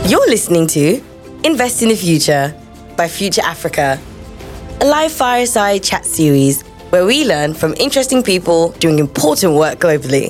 You're listening to Invest in the Future by Future Africa, a live fireside chat series where we learn from interesting people doing important work globally.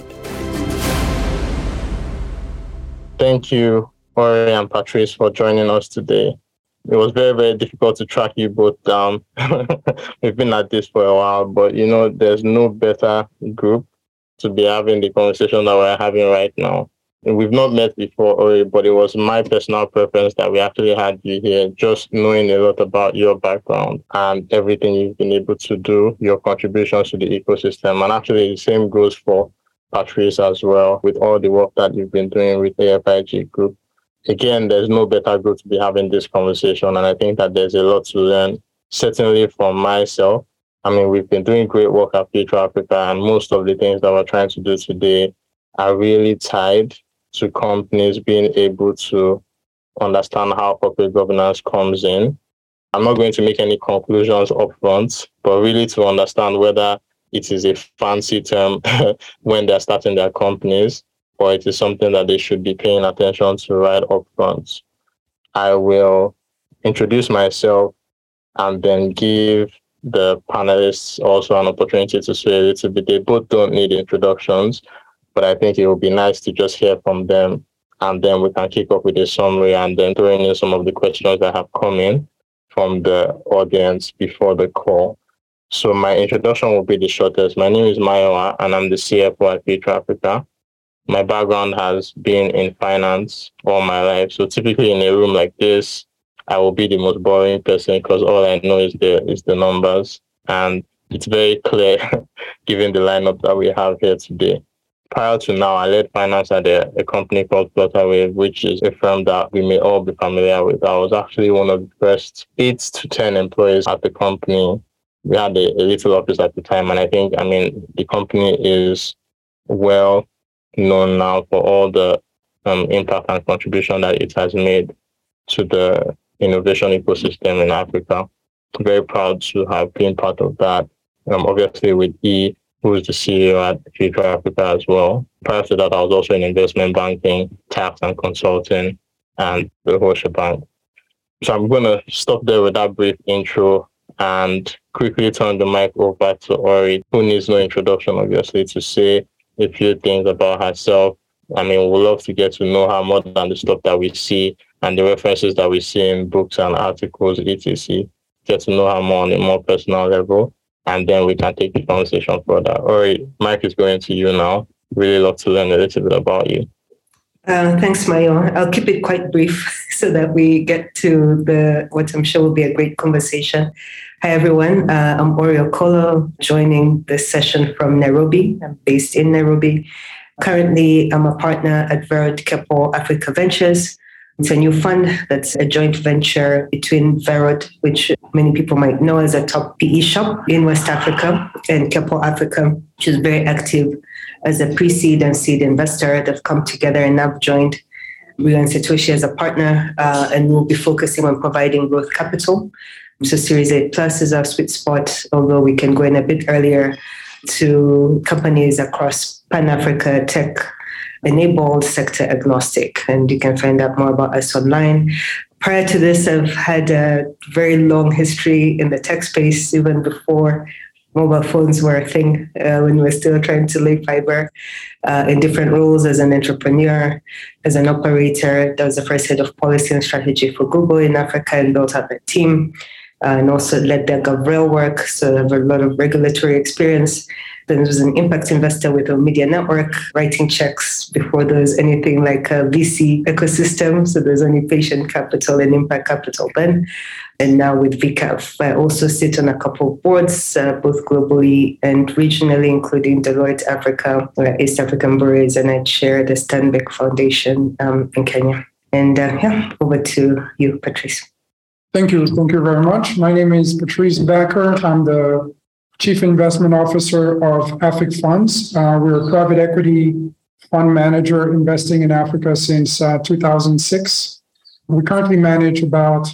Thank you, Ori and Patrice, for joining us today. It was very, very difficult to track you both down. We've been at this for a while, but there's no better group to be having the conversation that we're having right now. And we've not met before, Ori, but it was my personal preference that we actually had you here, just knowing a lot about your background and everything you've been able to do, your contributions to the ecosystem. And actually, the same goes for Patrice as well, with all the work that you've been doing with AFIG Group. Again, there's no better group to be having this conversation, and I think that there's a lot to learn, certainly from myself. I mean, we've been doing great work at Future Africa, and most of the things that we're trying to do today are really tied to companies being able to understand how corporate governance comes in. I'm not going to make any conclusions up front, but really to understand whether it is a fancy term when they're starting their companies, or it is something that they should be paying attention to right up front. I will introduce myself and then give the panelists also an opportunity to say a little bit. They both don't need introductions, but I think it would be nice to just hear from them, and then we can kick off with a summary and then throw in some of the questions that have come in from the audience before the call. So my introduction will be the shortest. My name is Mayowa, and I'm the CFO at Future Africa. My background has been in finance all my life. So typically in a room like this, I will be the most boring person because all I know is the numbers. And it's very clear given the lineup that we have here today. Prior to now, I led finance at a company called Flutterwave, which is a firm that we may all be familiar with. I was actually one of the first 8 to 10 employees at the company. We had a little office at the time, and the company is well known now for all the impact and contribution that it has made to the innovation ecosystem in Africa. Very proud to have been part of that. Obviously with E, who is the CEO at Future Africa as well. Prior to that, I was also in investment banking, tax and consulting, and the whole shebang. So I'm going to stop there with that brief intro and quickly turn the mic over to Ori, who needs no introduction, obviously, to say a few things about herself. I mean, we'd love to get to know her more than the stuff that we see and the references that we see in books and articles, etc. Get to know her more on a more personal level, and then we can take the conversation further. Ori, mic is going to you now. Really love to learn a little bit about you. Thanks, Mayo. I'll keep it quite brief so that we get to what I'm sure will be a great conversation. Hi, everyone. I'm Ori Okolo, joining this session from Nairobi. I'm based in Nairobi. Currently, I'm a partner at Verot Keppel Africa Ventures. It's a new fund that's a joint venture between Verot, which many people might know as a top PE shop in West Africa, and Keppel Africa, which is very active as a pre-seed and seed investor. They've come together and now joined Rio and Satoshi as a partner, and we'll be focusing on providing growth capital. So Series A Plus is our sweet spot, although we can go in a bit earlier to companies across Pan-Africa, tech-enabled, sector agnostic. And you can find out more about us online. Prior to this, I've had a very long history in the tech space, even before mobile phones were a thing, when we were still trying to lay fiber, in different roles as an entrepreneur, as an operator. That was the first head of policy and strategy for Google in Africa and built up a team, and also led their GovRail work. So I have a lot of regulatory experience. Then I was an impact investor with a media network, writing checks before there was anything like a VC ecosystem. So there's only patient capital and impact capital then. And now with VCAF, I also sit on a couple of boards, both globally and regionally, including Deloitte Africa, East African Breweries, and I chair the Stanbic Foundation in Kenya. And over to you, Patrice. Thank you. Thank you very much. My name is Patrice Becker. I'm the Chief Investment Officer of AFIC Funds. We're a private equity fund manager investing in Africa since 2006. We currently manage about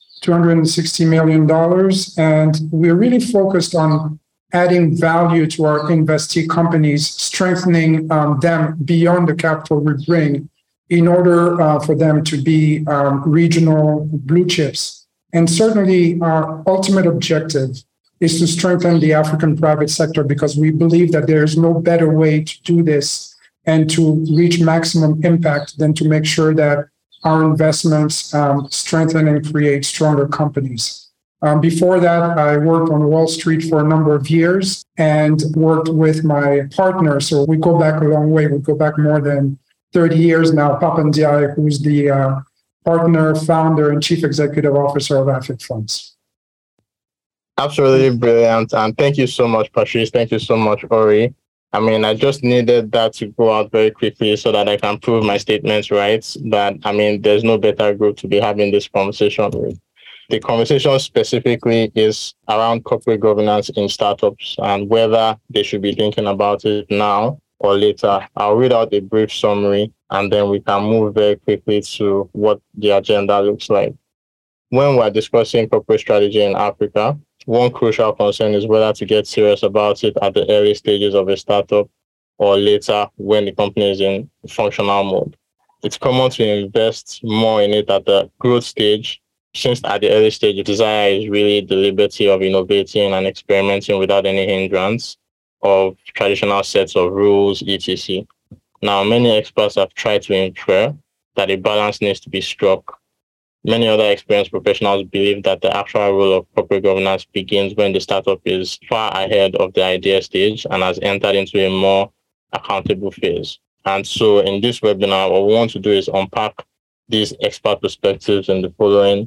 $260 million, and we're really focused on adding value to our investee companies, strengthening them beyond the capital we bring, in order for them to be regional blue chips. And certainly our ultimate objective is to strengthen the African private sector, because we believe that there is no better way to do this and to reach maximum impact than to make sure that our investments strengthen and create stronger companies. Before that, I worked on Wall Street for a number of years and worked with my partner. So we go back a long way. We go back more than 30 years now. Papan Ndiaye, who's the partner, founder, and chief executive officer of AFIC Funds. Absolutely brilliant. And thank you so much, Patrice. Thank you so much, Ori. I mean, I just needed that to go out very quickly so that I can prove my statements right. But I mean, there's no better group to be having this conversation with. The conversation specifically is around corporate governance in startups and whether they should be thinking about it now or later. I'll read out a brief summary and then we can move very quickly to what the agenda looks like. When we're discussing corporate strategy in Africa, one crucial concern is whether to get serious about it at the early stages of a startup or later when the company is in functional mode. It's common to invest more in it at the growth stage, since at the early stage, the desire is really the liberty of innovating and experimenting without any hindrance of traditional sets of rules, etc. Now, many experts have tried to infer that a balance needs to be struck. Many other experienced professionals believe that the actual role of corporate governance begins when the startup is far ahead of the idea stage and has entered into a more accountable phase. And so in this webinar, what we want to do is unpack these expert perspectives in the following,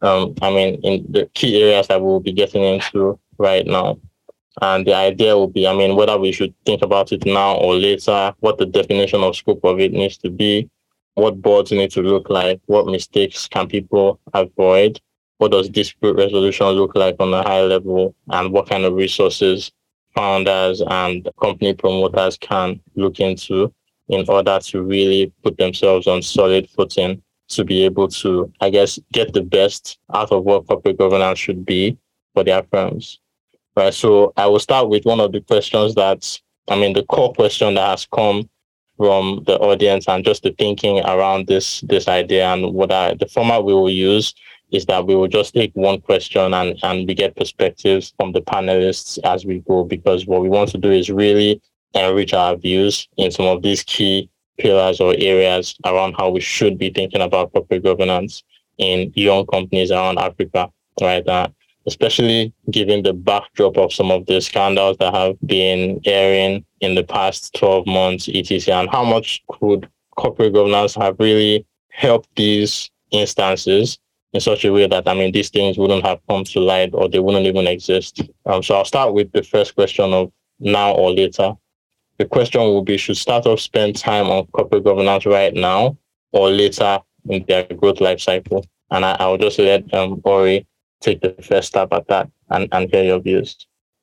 in the key areas that we'll be getting into right now. And the idea will be, whether we should think about it now or later, what the definition of scope of it needs to be, what boards need to look like, what mistakes can people avoid, what does dispute resolution look like on a high level, and what kind of resources founders and company promoters can look into in order to really put themselves on solid footing to be able to, get the best out of what corporate governance should be for their firms. Right. So I will start with one of the questions the core question that has come from the audience and just the thinking around this idea. And the format we will use is that we will just take one question and we get perspectives from the panelists as we go, because what we want to do is really enrich our views in some of these key pillars or areas around how we should be thinking about corporate governance in young companies around Africa, right? Especially given the backdrop of some of the scandals that have been airing in the past 12 months, etc., and how much could corporate governance have really helped these instances in such a way that, these things wouldn't have come to light or they wouldn't even exist. So I'll start with the first question of now or later. The question will be, should startups spend time on corporate governance right now or later in their growth life cycle? And I'll just let Ori take the first stab at that and hear your views.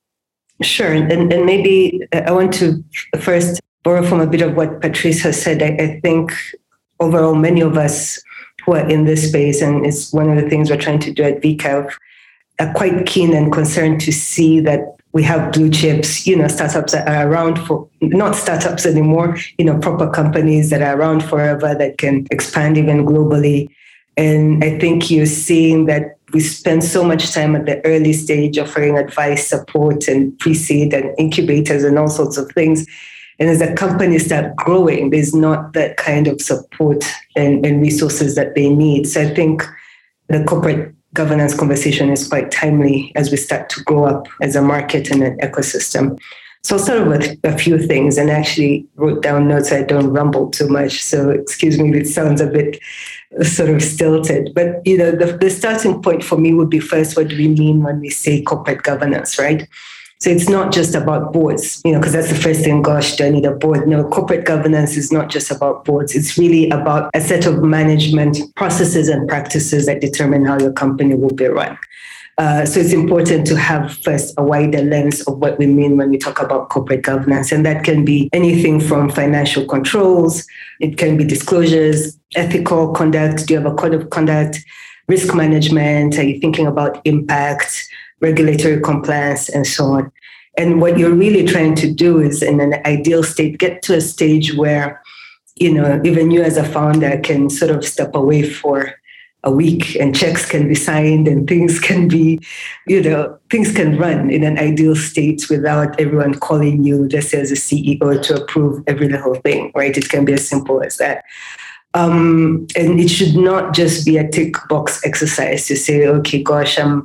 Sure. And maybe I want to first borrow from a bit of what Patrice has said. I think overall, many of us who are in this space, and it's one of the things we're trying to do at VCAV, are quite keen and concerned to see that we have blue chips, startups that are around for, not startups anymore, proper companies that are around forever that can expand even globally. And I think you're seeing that we spend so much time at the early stage offering advice, support, and pre-seed and incubators and all sorts of things. And as the companies start growing, there's not that kind of support and resources that they need. So I think the corporate governance conversation is quite timely as we start to grow up as a market and an ecosystem. So I'll start with a few things, and actually wrote down notes so I don't rumble too much. So excuse me if it sounds a bit sort of stilted. But the starting point for me would be first, what do we mean when we say corporate governance, right? So it's not just about boards, because that's the first thing, gosh, do I need a board? No, corporate governance is not just about boards. It's really about a set of management processes and practices that determine how your company will be run. So it's important to have first a wider lens of what we mean when we talk about corporate governance. And that can be anything from financial controls, it can be disclosures, ethical conduct, do you have a code of conduct, risk management, are you thinking about impact, regulatory compliance, and so on. And what you're really trying to do is, in an ideal state, get to a stage where even you as a founder can sort of step away for a week and checks can be signed and things can be, things can run in an ideal state without everyone calling you just as a CEO to approve every little thing, right? It can be as simple as that. And it should not just be a tick box exercise to say, okay, gosh, I'm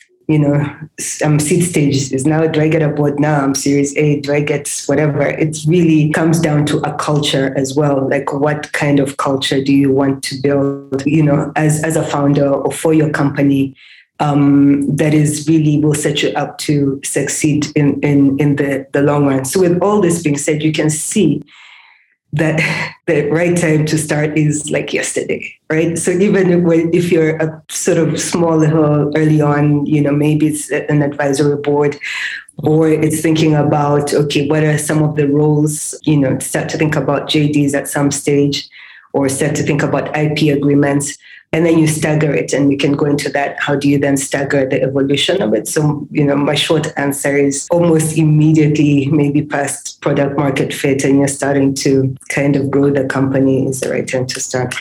seed stage is now, do I get a board now? I'm Series A, do I get whatever? It really comes down to a culture as well. Like, what kind of culture do you want to build, as a founder or for your company, that is really will set you up to succeed in the long run. So with all this being said, you can see that the right time to start is like yesterday, right? So even if you're a sort of small little early on, maybe it's an advisory board, or it's thinking about, okay, what are some of the roles, start to think about JDs at some stage, or start to think about IP agreements. And then you stagger it, and we can go into that. How do you then stagger the evolution of it? So, my short answer is almost immediately, maybe past product market fit, and you're starting to kind of grow the company, is the right time to start.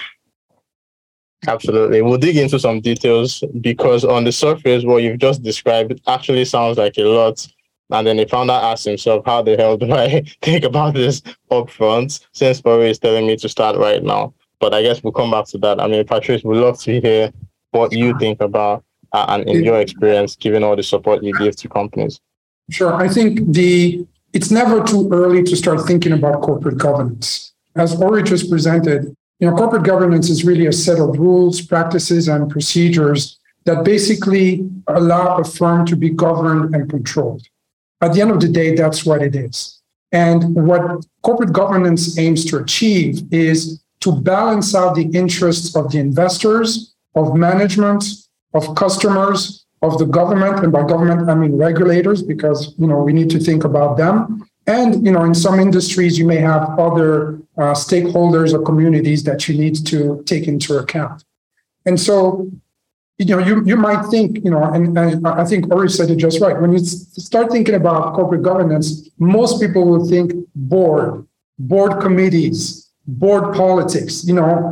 Absolutely. We'll dig into some details, because on the surface, what you've just described actually sounds like a lot. And then the founder asks himself, how the hell do I think about this upfront, since Ori is telling me to start right now? But I guess we'll come back to that. I mean, Patrice, we'd love to hear what you think about and in your experience, given all the support you give to companies. Sure. I think it's never too early to start thinking about corporate governance. As Ori just presented, corporate governance is really a set of rules, practices, and procedures that basically allow a firm to be governed and controlled. At the end of the day, that's what it is. And what corporate governance aims to achieve is to balance out the interests of the investors, of management, of customers, of the government. And by government, I mean regulators, because, we need to think about them. And, in some industries, you may have other stakeholders or communities that you need to take into account. And so, you might think, and I think Ori said it just right. When you start thinking about corporate governance, most people will think board committees, board politics,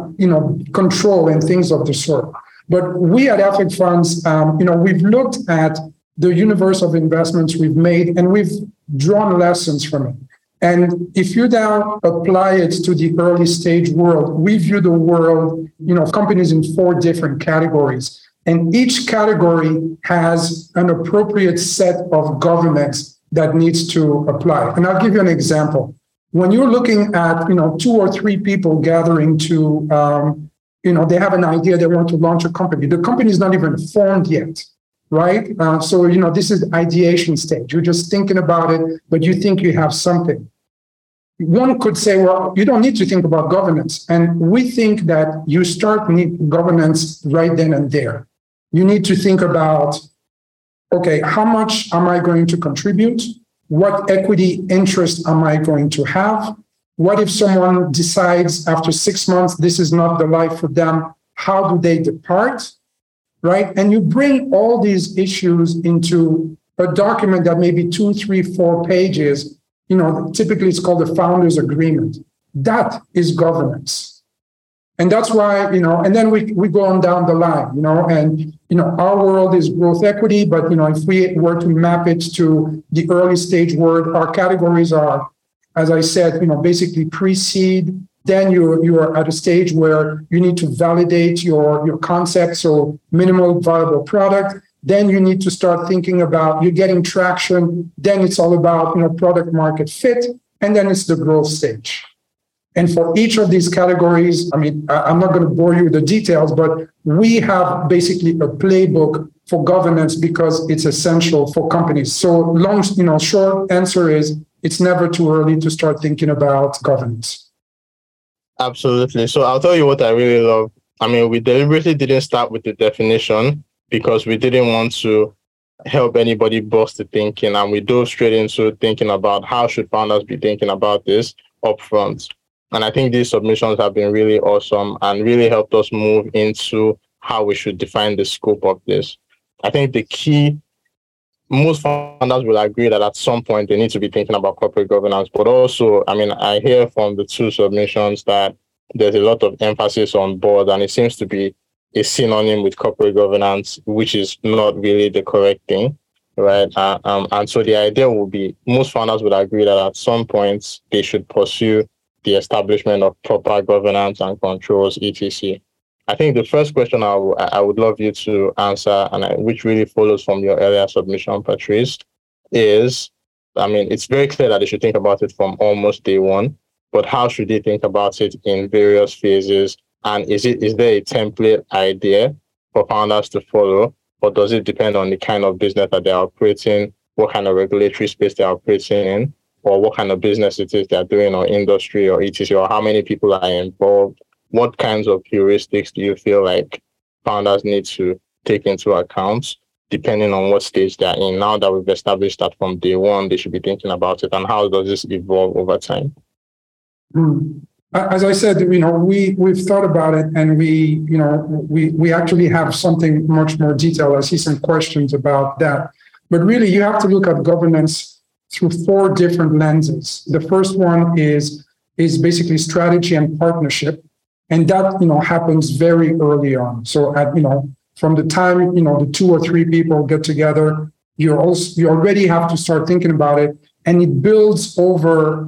control and things of the sort. But we at Affect Funds, we've looked at the universe of investments we've made, and we've drawn lessons from it. And if you now apply it to the early stage world, we view the world, companies in 4 different categories. And each category has an appropriate set of governance that needs to apply. And I'll give you an example. When you're looking at, 2 or 3 people gathering to, they have an idea, they want to launch a company. The company is not even formed yet, right? So, this is the ideation stage. You're just thinking about it, but you think you have something. One could say, well, you don't need to think about governance. And we think that you start need governance right then and there. You need to think about, okay, how much am I going to contribute? What equity interest am I going to have? What if someone decides after 6 months, this is not the life for them? How do they depart? Right? And you bring all these issues into a document that may be 2, 3, 4 pages. Typically it's called the founder's agreement. That is governance. And that's why, and then we go on down the line, and, our world is growth equity, but, if we were to map it to the early stage world, our categories are, as I said, basically pre-seed. Then you are at a stage where you need to validate your concept, so minimal viable product. Then you need to start thinking about you're getting traction. Then it's all about, product market fit. And then it's the growth stage. And for each of these categories, I'm not going to bore you with the details, but we have basically a playbook for governance because it's essential for companies. So short answer is it's never too early to start thinking about governance. Absolutely. So I'll tell you what I really love. We deliberately didn't start with the definition because we didn't want to help anybody bust the thinking. And we dove straight into thinking about how should founders be thinking about this upfront. And I think these submissions have been really awesome and really helped us move into how we should define the scope of this. I think the key most founders will agree that at some point they need to be thinking about corporate governance. But also, I mean, I hear from the two submissions that there's a lot of emphasis on board, and it seems to be a synonym with corporate governance, which is not really the correct thing, right? And so the idea will be most founders would agree that at some point they should pursue the establishment of proper governance and controls, etc. I think the first question I would love you to answer, which really follows from your earlier submission, Patrice, is, I mean, it's very clear that they should think about it from almost day one, but how should they think about it in various phases? And is there a template idea for founders to follow, or does it depend on the kind of business that they're operating, what kind of regulatory space they're operating in, or what kind of business it is they're doing, or industry, or etc., or how many people are involved? What kinds of heuristics do you feel like founders need to take into account depending on what stage they're in? Now that we've established that from day one, they should be thinking about it, and how does this evolve over time? As I said, we've thought about it, and we actually have something much more detailed. I see some questions about that, but really you have to look at governance through 4 different lenses. The first one is basically strategy and partnership. And that, happens very early on. So from the time, the 2 or 3 people get together, you already have to start thinking about it. And it builds over,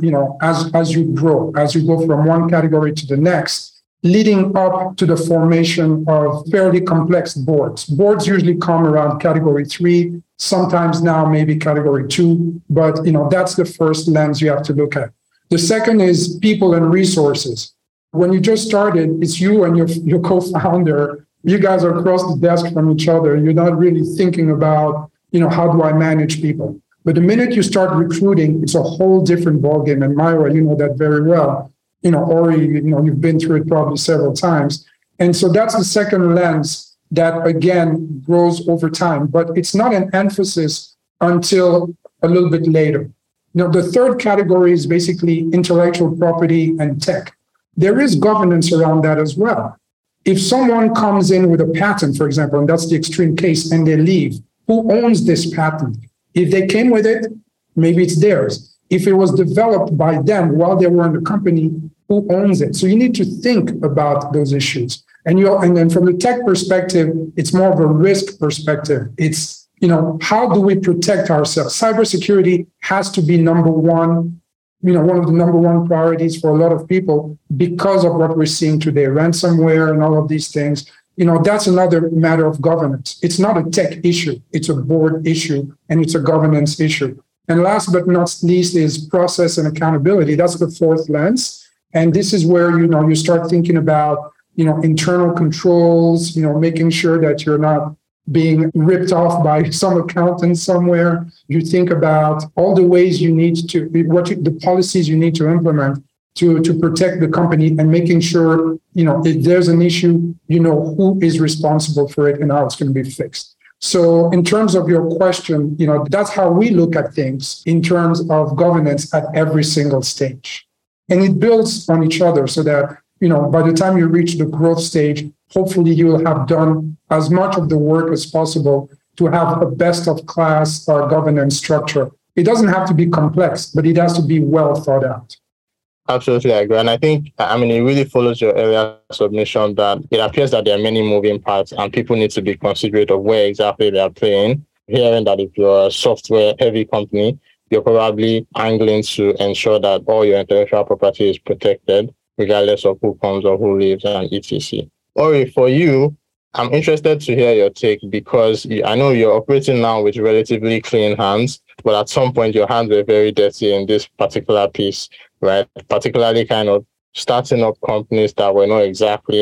as you grow, as you go from one category to the next, leading up to the formation of fairly complex boards. Boards usually come around category 3, sometimes now maybe category 2, but that's the first lens you have to look at. The second is people and resources. When you just started, it's you and your co-founder. You guys are across the desk from each other. You're not really thinking about, how do I manage people? But the minute you start recruiting, it's a whole different ballgame. And Myra, you know that very well. Ori, you've been through it probably several times. And so that's the second lens that, again, grows over time. But it's not an emphasis until a little bit later. The third category is basically intellectual property and tech. There is governance around that as well. If someone comes in with a patent, for example, and that's the extreme case, and they leave, who owns this patent? If they came with it, maybe it's theirs. If it was developed by them while they were in the company, who owns it? So you need to think about those issues. And then from the tech perspective, it's more of a risk perspective. It's, how do we protect ourselves? Cybersecurity has to be number one. One of the number one priorities for a lot of people because of what we're seeing today, ransomware and all of these things. That's another matter of governance. It's not a tech issue. It's a board issue, and it's a governance issue. And last but not least is process and accountability. That's the fourth lens. And this is where, you start thinking about, internal controls, making sure that you're not being ripped off by some accountant somewhere. You think about all the ways you need to, the policies you need to implement to protect the company, and making sure, if there's an issue, who is responsible for it and how it's going to be fixed. So in terms of your question, that's how we look at things in terms of governance at every single stage. And it builds on each other so that, by the time you reach the growth stage, hopefully you will have done as much of the work as possible to have a best of class governance structure. It doesn't have to be complex, but it has to be well thought out. Absolutely, I agree. And I think, it really follows your earlier submission that it appears that there are many moving parts and people need to be considerate of where exactly they are playing. Hearing that if you're a software-heavy company, you're probably angling to ensure that all your intellectual property is protected, regardless of who comes or who leaves and etc. Ori, for you, I'm interested to hear your take because I know you're operating now with relatively clean hands, but at some point your hands were very dirty in this particular piece, right? Particularly kind of starting up companies that were not exactly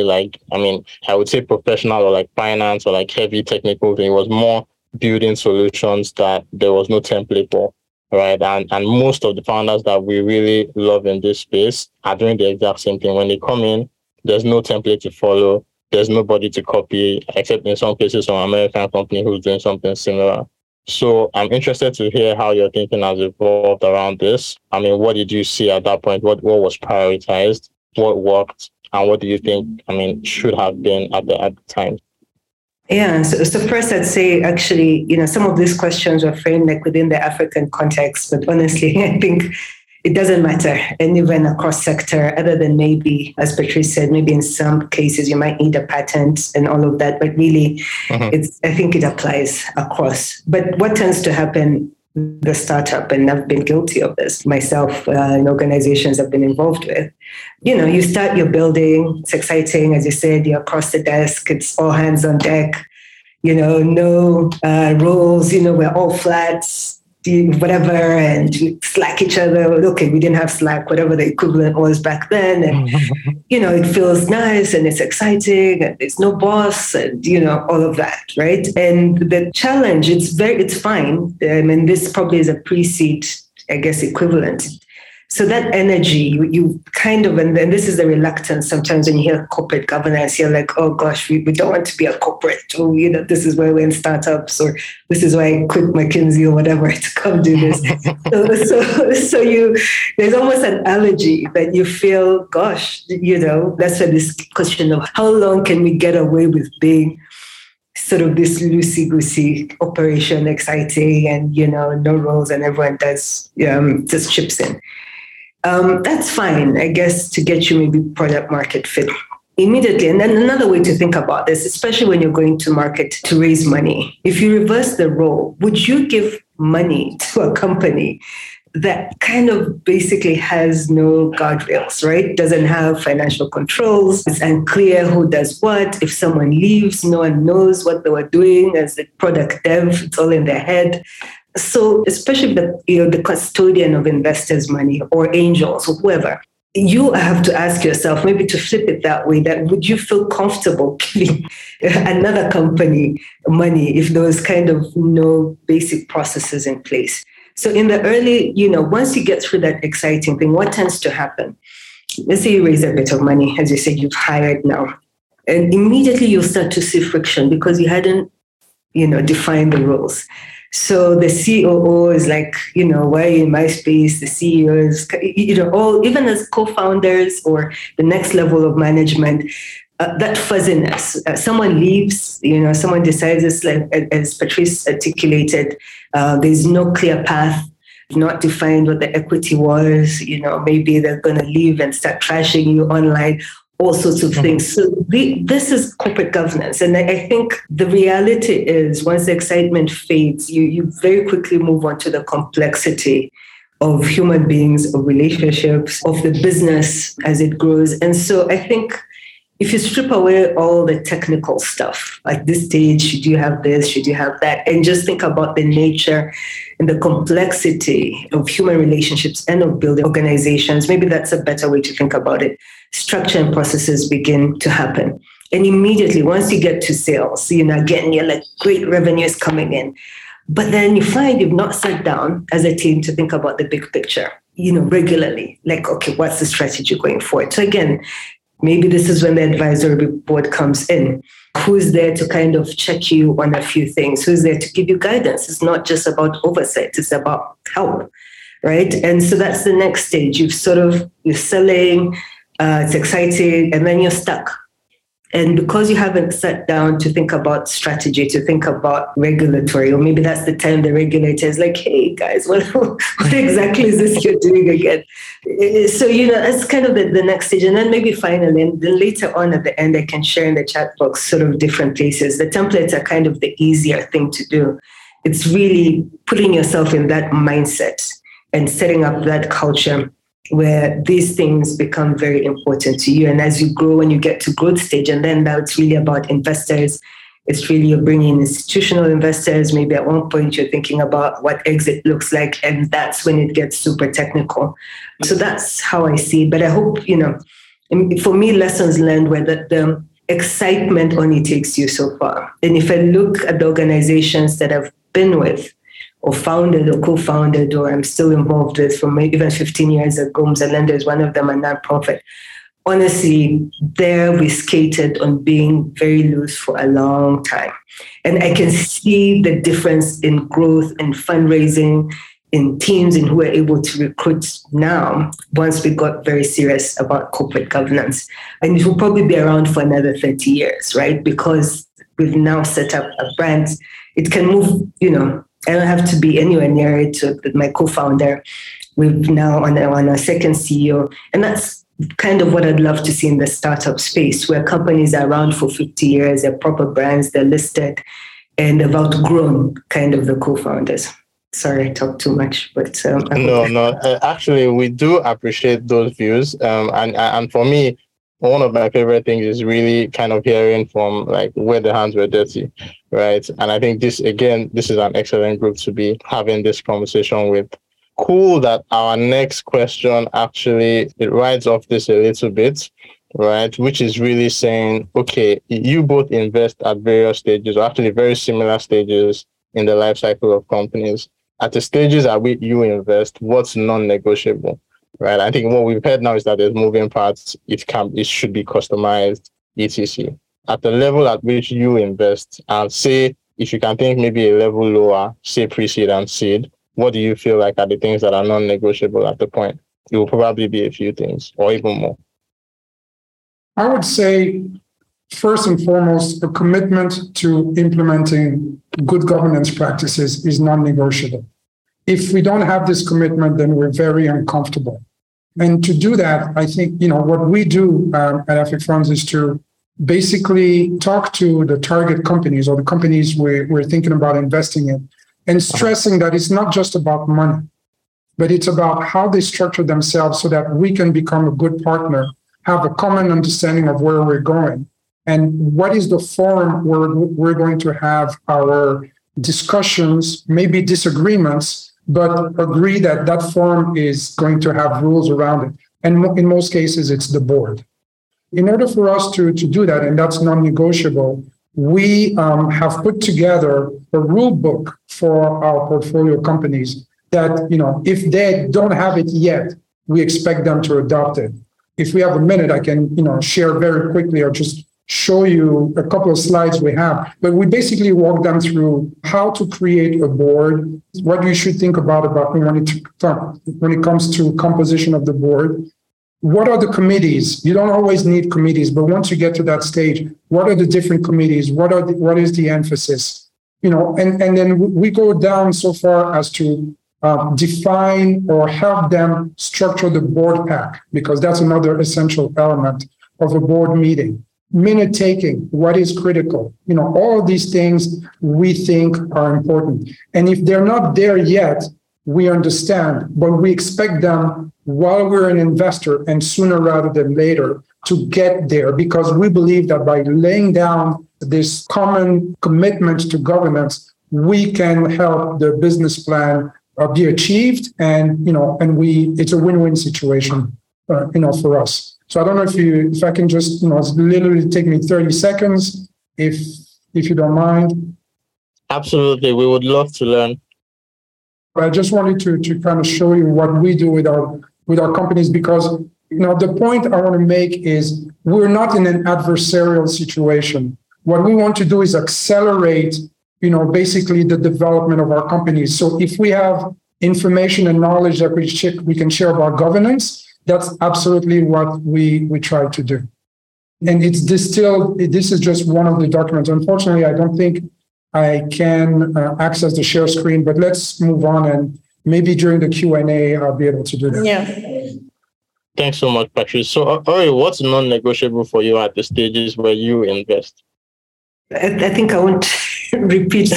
I would say professional or like finance or like heavy technical thing. It was more building solutions that there was no template for, right? And most of the founders that we really love in this space are doing the exact same thing. When they come in, there's no template to follow. There's nobody to copy, except in some cases, some American company who's doing something similar. So I'm interested to hear how your thinking has evolved around this. What did you see at that point? What was prioritized? What worked? And what do you think, should have been at the time? Yeah, so first I'd say actually, some of these questions were framed like within the African context, but honestly, I think it doesn't matter, and even across sector, other than maybe, as Patrice said, maybe in some cases you might need a patent and all of that, but really, I think it applies across. But what tends to happen, the startup, and I've been guilty of this myself in organizations I've been involved with, you start your building, it's exciting, as you said, you're across the desk, it's all hands on deck, no roles, we're all flats, whatever, and we Slack each other. Okay, we didn't have Slack, whatever the equivalent was back then. And, it feels nice and it's exciting and there's no boss and, all of that, right? And the challenge, it's fine. I mean, this probably is a pre-seed, I guess, equivalent. So that energy, you kind of, and then this is the reluctance sometimes when you hear corporate governance, you're like, oh gosh, we don't want to be a corporate, or, this is why we're in startups, or this is why I quit McKinsey or whatever to come do this. so there's almost an allergy that you feel, gosh, that's why this question of how long can we get away with being sort of this loosey-goosey operation, exciting, and, no roles, and everyone does, just chips in. That's fine, I guess, to get you maybe product market fit immediately. And then another way to think about this, especially when you're going to market to raise money, if you reverse the role, would you give money to a company that kind of basically has no guardrails, right? Doesn't have financial controls. It's unclear who does what. If someone leaves, no one knows what they were doing as the product dev. It's all in their head. So especially the custodian of investors' money or angels or whoever, you have to ask yourself, maybe to flip it that way, that would you feel comfortable giving another company money if there was kind of no basic processes in place? So in the early, once you get through that exciting thing, what tends to happen? Let's say you raise a bit of money, as you said, you've hired now, and immediately you'll start to see friction because you hadn't, defined the roles. So the COO is like, why are you in my space? The CEO is, all, even as co-founders or the next level of management, that fuzziness. Someone leaves, someone decides, it's like, as Patrice articulated, there's no clear path, not defined what the equity was, maybe they're going to leave and start trashing you online, all sorts of things. So this is corporate governance. And I think the reality is once the excitement fades, you very quickly move on to the complexity of human beings, of relationships, of the business as it grows. And so I think if you strip away all the technical stuff, like this stage, should you have this, should you have that, and just think about the nature and the complexity of human relationships and of building organizations, maybe that's a better way to think about it. Structure and processes begin to happen. And immediately, once you get to sales, again, you're like, great revenue is coming in. But then you find you've not sat down as a team to think about the big picture, regularly. Like, okay, what's the strategy going forward? So again, maybe this is when the advisory board comes in. Who's there to kind of check you on a few things? Who's there to give you guidance? It's not just about oversight, it's about help, right? And so that's the next stage. You're selling, it's exciting, and then you're stuck. And because you haven't sat down to think about strategy, to think about regulatory, or maybe that's the time the regulator is like, hey guys, what exactly is this you're doing again? So, that's kind of the next stage. And then maybe finally, and then later on at the end, I can share in the chat box sort of different places. The templates are kind of the easier thing to do. It's really putting yourself in that mindset and setting up that culture where these things become very important to you. And as you grow and you get to growth stage, and then that's really about investors. It's really you're bringing in institutional investors. Maybe at one point you're thinking about what exit looks like, and that's when it gets super technical. So that's how I see it. But I hope, for me, lessons learned were that the excitement only takes you so far. And if I look at the organizations that I've been with, or founded or co-founded, or I'm still involved with from even 15 years ago, Mzalendo is one of them, a nonprofit. Honestly, there we skated on being very loose for a long time. And I can see the difference in growth and fundraising in teams and who we're able to recruit now once we got very serious about corporate governance. And it will probably be around for another 30 years, right? Because we've now set up a brand. It can move, I don't have to be anywhere near it with my co-founder. We've now on our second CEO. And that's kind of what I'd love to see in the startup space, where companies are around for 50 years, they're proper brands, they're listed, and they've outgrown kind of the co-founders. Sorry, I talked too much, but no. Actually, we do appreciate those views. And for me, one of my favorite things is really kind of hearing from like where the hands were dirty, right? And I think this is an excellent group to be having this conversation with. Cool that our next question actually, it rides off this a little bit, right? Which is really saying, okay, you both invest at various stages, or actually very similar stages in the life cycle of companies. At the stages at which you invest, what's non-negotiable, right? I think what we've heard now is that there's moving parts. It should be customized, etc. At the level at which you invest, and say, if you can think maybe a level lower, say pre-seed and seed, what do you feel like are the things that are non-negotiable at the point? It will probably be a few things or even more. I would say, first and foremost, a commitment to implementing good governance practices is non-negotiable. If we don't have this commitment, then we're very uncomfortable. And to do that, I think, what we do at Afik Funds is to basically talk to the target companies or the companies we're thinking about investing in, and stressing that it's not just about money, but it's about how they structure themselves so that we can become a good partner, have a common understanding of where we're going, and what is the forum where we're going to have our discussions, maybe disagreements, but agree that that forum is going to have rules around it. And in most cases, it's the board. In order for us to do that, and that's non-negotiable, we have put together a rule book for our portfolio companies that, if they don't have it yet, we expect them to adopt it. If we have a minute, I can, share very quickly or just show you a couple of slides we have. But we basically walk them through how to create a board, what you should think about when it comes to composition of the board. What are the committees? You don't always need committees, but once you get to that stage, what are the different committees? What is the emphasis? And then we go down so far as to define or help them structure the board pack, because that's another essential element of a board meeting. Minute taking, what is critical? All of these things we think are important. And if they're not there yet, we understand, but we expect them while we're an investor and sooner rather than later to get there, because we believe that by laying down this common commitment to governance, we can help the business plan be achieved, and it's a win-win situation, for us. So I don't know if I can just literally take me 30 seconds, if you don't mind. Absolutely, we would love to learn. I just wanted to kind of show you what we do with our companies, because the point I want to make is we're not in an adversarial situation. What we want to do is accelerate, basically the development of our companies. So if we have information and knowledge that we can share about governance, that's absolutely what we try to do. And it's distilled. This is just one of the documents. Unfortunately, I don't think I can access the share screen, but let's move on, and maybe during the Q&A, I'll be able to do that. Yeah. Thanks so much, Patrice. So, Ori, what's non-negotiable for you at the stages where you invest? I think I won't repeat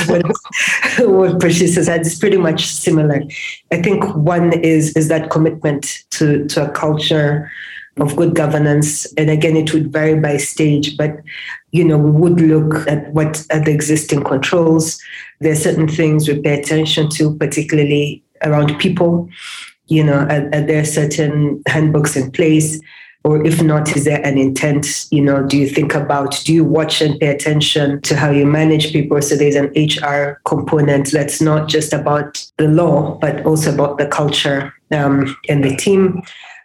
what Patrice said. It's pretty much similar. I think one is that commitment to a culture of good governance. And again, it would vary by stage, but we would look at what are the existing controls. There are certain things we pay attention to, particularly around people. Are there certain handbooks in place? Or if not, is there an intent? Do you watch and pay attention to how you manage people? So there's an HR component that's not just about the law, but also about the culture and the team.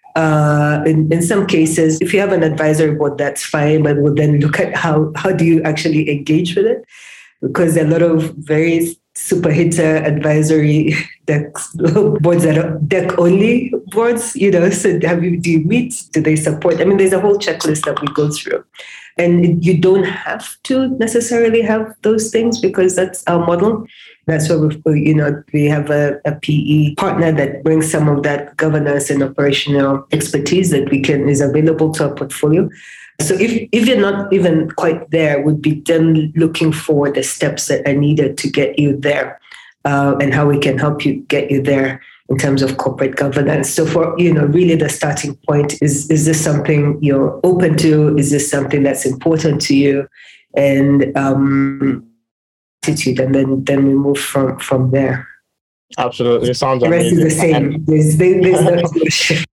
In some cases, if you have an advisory board, that's fine, but we'll then look at how do you actually engage with it? Because there are a lot of very super hitter advisory decks, boards that are deck only boards, so do you meet? Do they support? I mean, there's a whole checklist that we go through. And you don't have to necessarily have those things because that's our model. That's why we have a PE partner that brings some of that governance and operational expertise that is available to our portfolio. So if you're not even quite there, would be then looking for the steps that are needed to get you there, and how we can help you get you there in terms of corporate governance. So for, really the starting point is this something you're open to? Is this something that's important to you? And attitude, and then we move from there. Absolutely. It sounds the rest amazing. Is the same. There's no shift.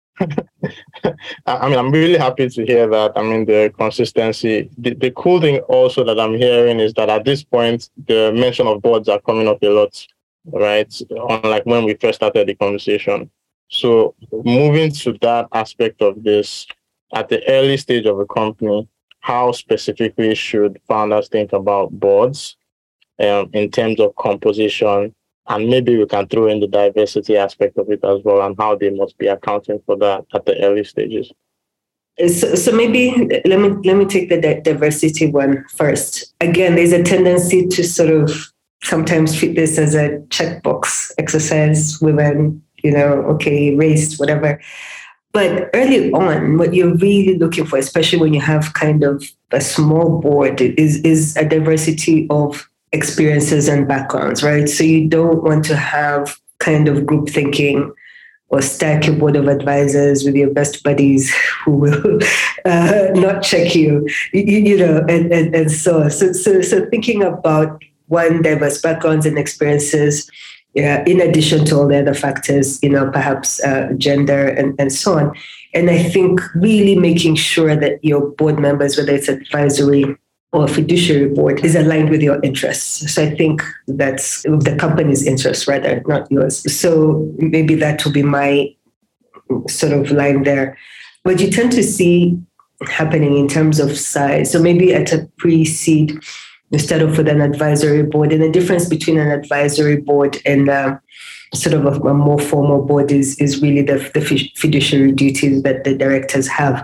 I mean, I'm really happy to hear that. I mean, the consistency. The cool thing also that I'm hearing is that at this point, the mention of boards are coming up a lot, right? Unlike when we first started the conversation. So moving to that aspect of this, at the early stage of a company, how specifically should founders think about boards in terms of composition? And maybe we can throw in the diversity aspect of it as well, and how they must be accounting for that at the early stages. So maybe let me take the diversity one first. Again, there's a tendency to sort of sometimes treat this as a checkbox exercise, women, race, whatever. But early on, what you're really looking for, especially when you have kind of a small board, is a diversity of experiences and backgrounds, right? So you don't want to have kind of group thinking or stack your board of advisors with your best buddies who will not check you, and so on. So thinking about one, diverse backgrounds and experiences, in addition to all the other factors, perhaps gender and so on. And I think really making sure that your board members, whether it's advisory or fiduciary board, is aligned with your interests. So I think that's the company's interests, rather, not yours. So maybe that will be my sort of line there. What you tend to see happening in terms of size, so maybe at a pre-seed, you start off with an advisory board, and the difference between an advisory board and sort of a more formal board is really the fiduciary duties that the directors have.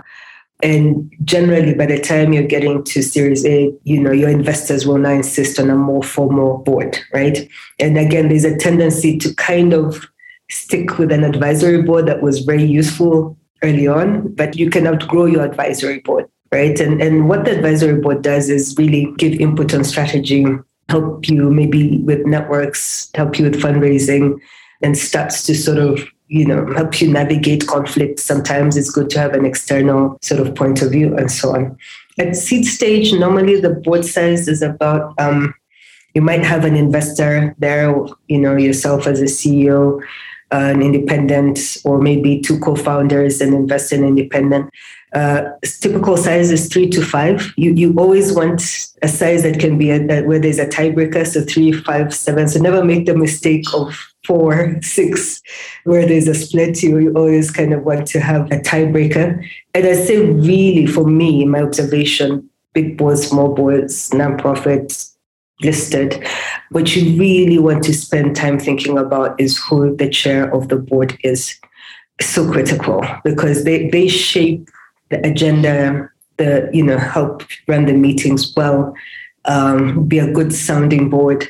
And generally, by the time you're getting to Series A, your investors will now insist on a more formal board, right? And again, there's a tendency to kind of stick with an advisory board that was very useful early on, but you can outgrow your advisory board, right? And what the advisory board does is really give input on strategy, help you maybe with networks, help you with fundraising, and starts to sort of help you navigate conflict. Sometimes it's good to have an external sort of point of view and so on. At seed stage, normally the board size is about, you might have an investor there, yourself as a CEO, an independent, or maybe two co-founders and invest in independent. Typical size is 3 to 5. You always want a size that can be where there's a tiebreaker, so 3, 5, 7. So never make the mistake of 4, 6, where there's a split. You always kind of want to have a tiebreaker. And I say really, for me, my observation, big boards, small boards, nonprofits, listed, what you really want to spend time thinking about is who the chair of the board is. So critical, because they shape the agenda, help run the meetings well, be a good sounding board.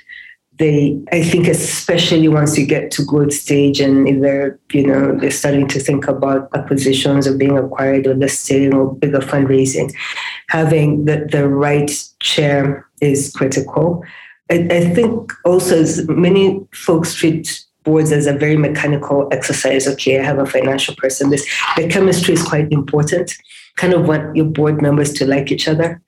I think especially once you get to growth stage and either, they're starting to think about acquisitions or being acquired or listing or bigger fundraising, having the right chair is critical. I think also as many folks treat boards as a very mechanical exercise. Okay, I have a financial person. The chemistry is quite important. Kind of want your board members to like each other.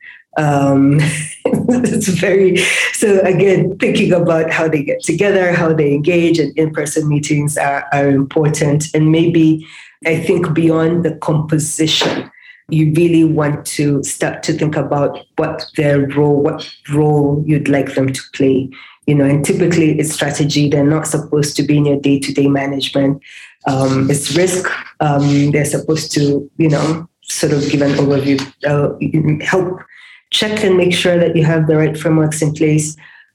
It's so again, thinking about how they get together, how they engage, and in-person meetings are important. And maybe I think beyond the composition, you really want to start to think about what role you'd like them to play. And typically it's strategy. They're not supposed to be in your day-to-day management. It's risk. They're supposed to, sort of give an overview, help check and make sure that you have the right frameworks in place,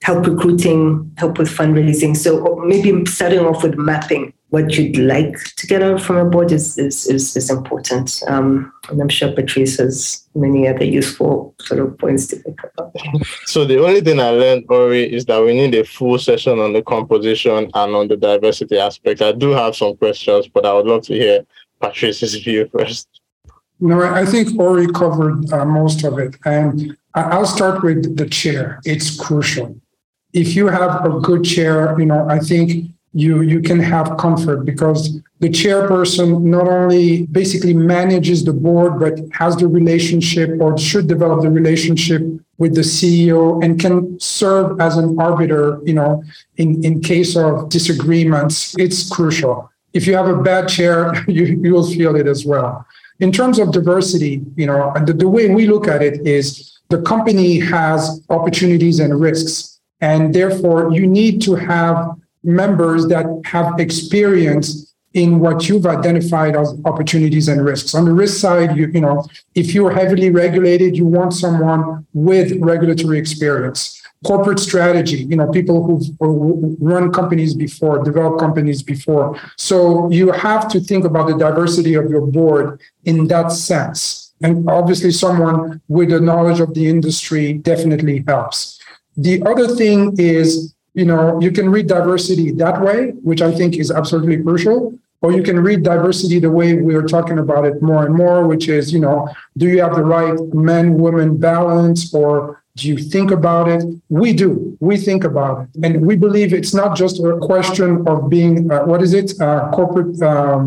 help recruiting, help with fundraising. So maybe starting off with mapping what you'd like to get out from a board is important. And I'm sure Patrice has many other useful sort of points to think about. So the only thing I learned, Ori, is that we need a full session on the composition and on the diversity aspect. I do have some questions, but I would love to hear Patrice's view first. No, I think Ori covered most of it. And I'll start with the chair. It's crucial. If you have a good chair, I think you can have comfort because the chairperson not only basically manages the board, but has the relationship or should develop the relationship with the CEO and can serve as an arbiter, in case of disagreements. It's crucial. If you have a bad chair, you will feel it as well. In terms of diversity, the way we look at it is the company has opportunities and risks, and therefore you need to have members that have experience in what you've identified as opportunities and risks. On the risk side, if you're heavily regulated, you want someone with regulatory experience. Corporate strategy, people who've run companies before, developed companies before. So you have to think about the diversity of your board in that sense. And obviously someone with the knowledge of the industry definitely helps. The other thing is, you can read diversity that way, which I think is absolutely crucial, or you can read diversity the way we're talking about it more and more, which is, do you have the right men-women balance, or do you think about it? We do. We think about it. And we believe it's not just a question of being, corporate,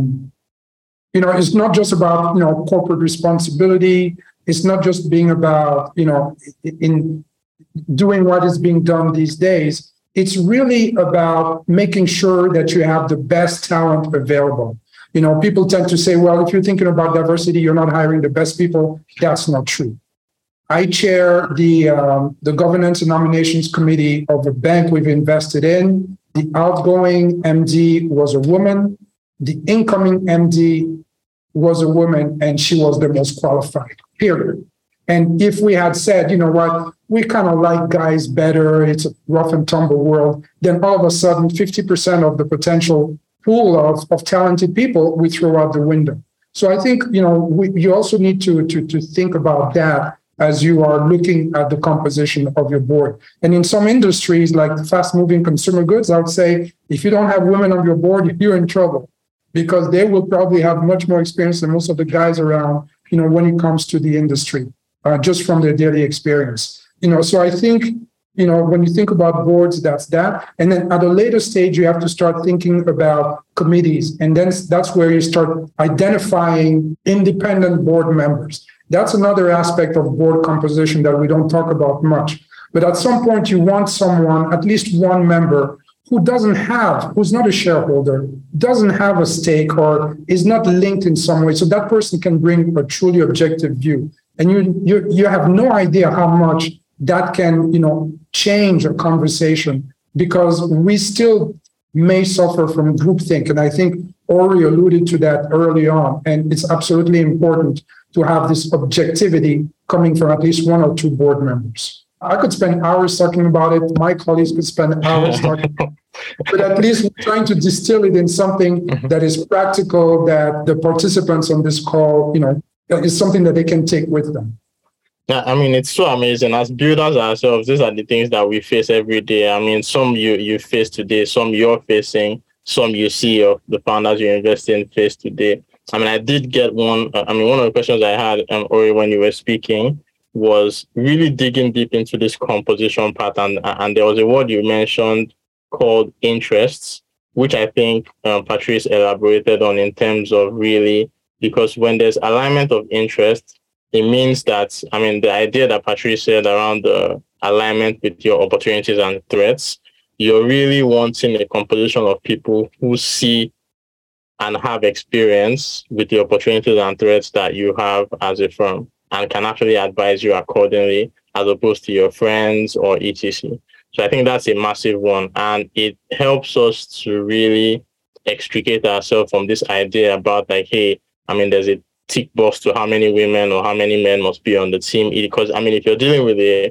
it's not just about, corporate responsibility. It's not just being about, in doing what is being done these days. It's really about making sure that you have the best talent available. People tend to say, well, if you're thinking about diversity, you're not hiring the best people. That's not true. I chair the governance and nominations committee of a bank we've invested in. The outgoing MD was a woman. The incoming MD was a woman, and she was the most qualified, period. And if we had said, we kind of like guys better, it's a rough and tumble world, then all of a sudden 50% of the potential pool of talented people we throw out the window. So I think, you also need to think about that as you are looking at the composition of your board. And in some industries, like fast-moving consumer goods, I would say, if you don't have women on your board, you're in trouble because they will probably have much more experience than most of the guys around, when it comes to the industry. Just from their daily experience. So I think, when you think about boards, that's that. And then at a later stage, you have to start thinking about committees. And then that's where you start identifying independent board members. That's another aspect of board composition that we don't talk about much. But at some point, you want someone, at least one member, who's not a shareholder, doesn't have a stake or is not linked in some way. So that person can bring a truly objective view. And you have no idea how much that can, change a conversation because we still may suffer from groupthink. And I think Ori alluded to that early on. And it's absolutely important to have this objectivity coming from at least one or two board members. I could spend hours talking about it. My colleagues could spend hours talking about it. But at least we're trying to distill it in something that is practical, that the participants on this call, is something that they can take with them. Yeah, it's so amazing. As builders ourselves, these are the things that we face every day. Some you face today, some you're facing, some you see of the founders you invest in face today. I did get one. One of the questions I had, Ori, when you were speaking, was really digging deep into this composition pattern. And there was a word you mentioned called interests, which I think Patrice elaborated on in terms of really. Because when there's alignment of interest, it means that, the idea that Patrice said around the alignment with your opportunities and threats, you're really wanting a composition of people who see and have experience with the opportunities and threats that you have as a firm and can actually advise you accordingly as opposed to your friends or etc. So I think that's a massive one. And it helps us to really extricate ourselves from this idea about hey, there's a tick box to how many women or how many men must be on the team. Because, if you're dealing with a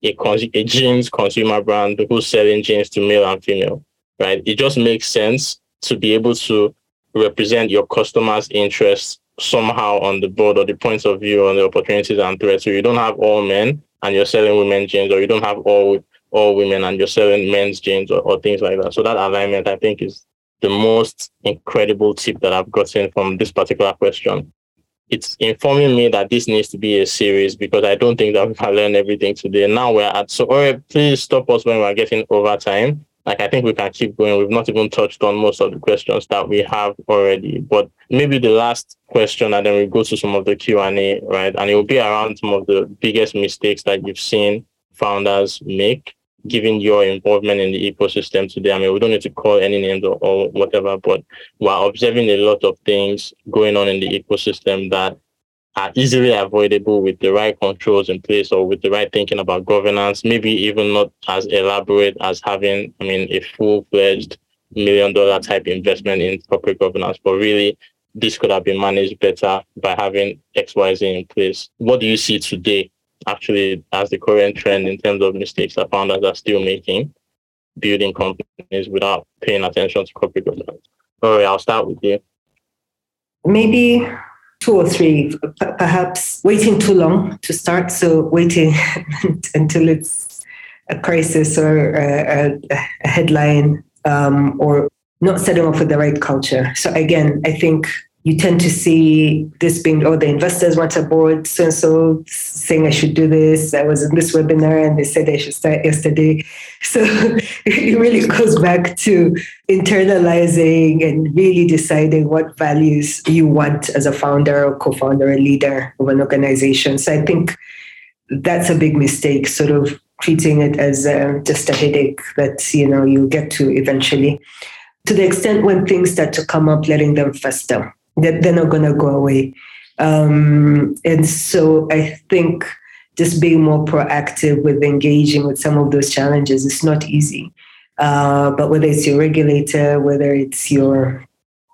a jeans consumer brand who's selling jeans to male and female, right? It just makes sense to be able to represent your customers' interests somehow on the board, or the points of view on the opportunities and threats. So you don't have all men and you're selling women's jeans, or you don't have all women and you're selling men's jeans, or things like that. So that alignment, I think, is the most incredible tip that I've gotten from this particular question. It's informing me that this needs to be a series, because I don't think that we can learn everything today. Now we're at, so please stop us when we're getting over time. Like, I think we can keep going. We've not even touched on most of the questions that we have already, but maybe the last question, and then we go to some of the Q&A, right? And it will be around some of the biggest mistakes that you've seen founders make, given your involvement in the ecosystem today. I mean, we don't need to call any names or whatever, but we're observing a lot of things going on in the ecosystem that are easily avoidable with the right controls in place, or with the right thinking about governance, maybe even not as elaborate as having, a full-fledged $1 million type investment in corporate governance, but really this could have been managed better by having XYZ in place. What do you see today, actually, as the current trend in terms of mistakes that founders are still making, building companies without paying attention to corporate governance? All right, I'll start with you. Maybe 2 or 3, perhaps waiting too long to start. So waiting until it's a crisis or a headline, or not setting up with the right culture. So again, I think you tend to see this being, the investors want a board, so saying I should do this. I was in this webinar and they said I should start yesterday. So it really goes back to internalizing and really deciding what values you want as a founder or co-founder or leader of an organization. So I think that's a big mistake, sort of treating it as just a headache that, you'll get to eventually. To the extent when things start to come up, letting them fester. They're not going to go away. And so I think just being more proactive with engaging with some of those challenges is not easy. But whether it's your regulator, whether it's your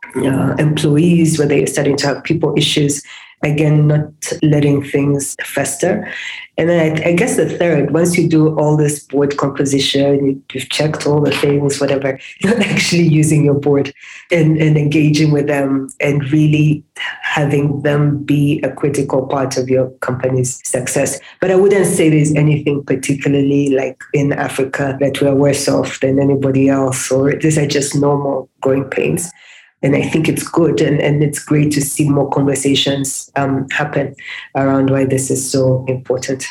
employees, whether you're starting to have people issues, again, not letting things fester. And then I guess the third, once you do all this board composition, you've checked all the things, whatever, you're not actually using your board and engaging with them and really having them be a critical part of your company's success. But I wouldn't say there's anything particularly like in Africa that we're worse off than anybody else, or these are just normal growing pains. And I think it's good, and it's great to see more conversations happen around why this is so important.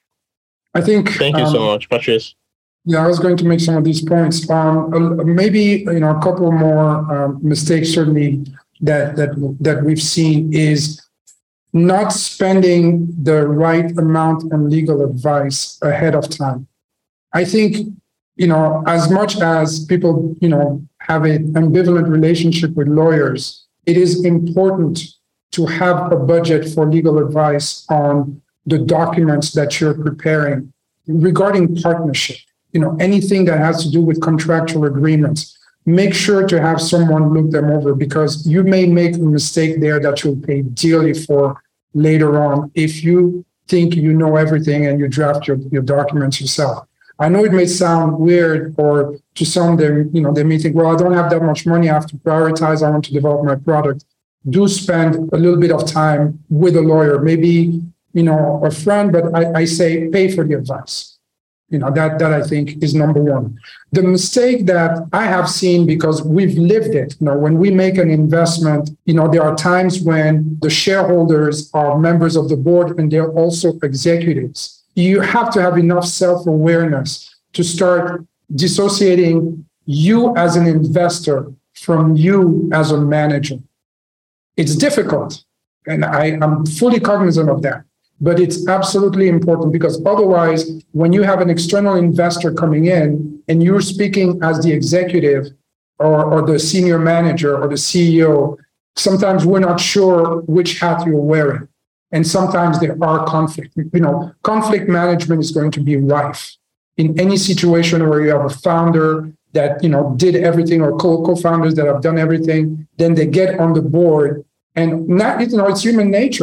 I think. Thank you so much, Patrice. Yeah, I was going to make some of these points. Maybe a couple more mistakes certainly that we've seen is not spending the right amount on legal advice ahead of time. I think as much as people have an ambivalent relationship with lawyers, it is important to have a budget for legal advice on the documents that you're preparing regarding partnership. Anything that has to do with contractual agreements, make sure to have someone look them over, because you may make a mistake there that you'll pay dearly for later on if you think you know everything and you draft your documents yourself. I know it may sound weird, or to some, they may think, well, I don't have that much money. I have to prioritize. I want to develop my product. Do spend a little bit of time with a lawyer, maybe, a friend, but I say pay for the advice. That I think is number one. The mistake that I have seen, because we've lived it, when we make an investment, there are times when the shareholders are members of the board and they're also executives. You have to have enough self-awareness to start dissociating you as an investor from you as a manager. It's difficult, and I'm fully cognizant of that, but it's absolutely important, because otherwise, when you have an external investor coming in and you're speaking as the executive or the senior manager or the CEO, sometimes we're not sure which hat you're wearing. And sometimes there are conflict. Conflict management is going to be rife in any situation where you have a founder that, did everything, or co-founders that have done everything. Then they get on the board, and not, it's human nature.